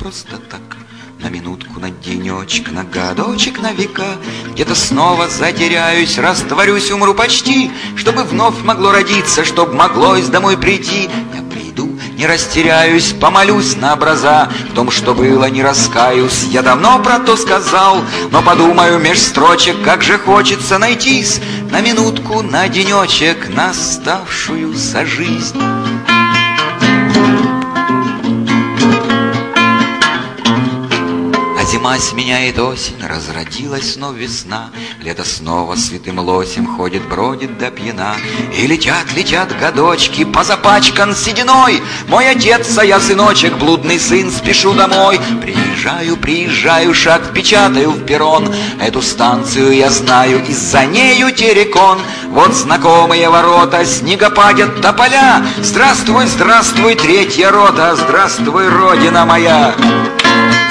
просто так. На минутку, на денечек, на годочек, на века. Где-то снова затеряюсь, растворюсь, умру почти, чтобы вновь могло родиться, чтоб могло из домой прийти. Я приду, не растеряюсь, помолюсь на образа. В том, что было, не раскаюсь, я давно про то сказал. Но подумаю меж строчек, как же хочется найтись на минутку, на денечек, на оставшуюся жизнь. Зима сменяет осень, разродилась снова весна. Лето снова святым лосем ходит, бродит до пьяна. И летят, летят годочки, позапачкан сединой. Мой отец, а я сыночек, блудный сын, спешу домой. Приезжаю, приезжаю, шаг печатаю в перрон. Эту станцию я знаю, и за нею террикон. Вот знакомые ворота, снегопадят тополя. Здравствуй, здравствуй, третья рота, здравствуй, родина моя.